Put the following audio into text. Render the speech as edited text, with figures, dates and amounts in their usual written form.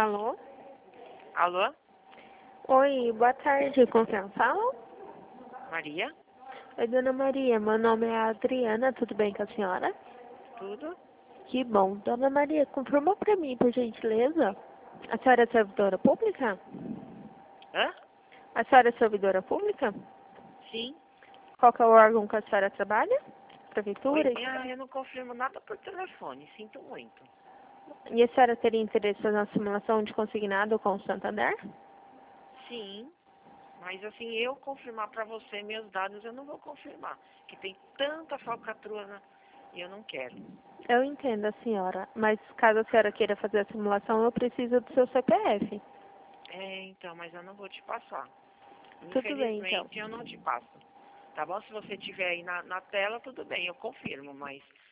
Alô? Alô? Oi, boa tarde, com quem fala? Maria? Oi, dona Maria, meu nome é Adriana, tudo bem com a senhora? Tudo? Que bom. Dona Maria, confirma pra mim, por gentileza. A senhora é servidora pública? Hã? A senhora é servidora pública? Sim. Qual que é o órgão que a senhora trabalha? Prefeitura? Oi? Eu não confirmo nada por telefone, sinto muito. E a senhora teria interesse na simulação de consignado com o Santander? Sim. Mas assim, eu confirmar pra você meus dados, eu não vou confirmar. Que tem tanta falcatrua e eu não quero. Eu entendo a senhora, mas caso a senhora queira fazer a simulação, eu preciso do seu CPF. Então, mas eu não vou te passar. Tudo bem, então. Infelizmente, eu não te passo. Tá bom? Se você tiver aí na tela, tudo bem, eu confirmo, mas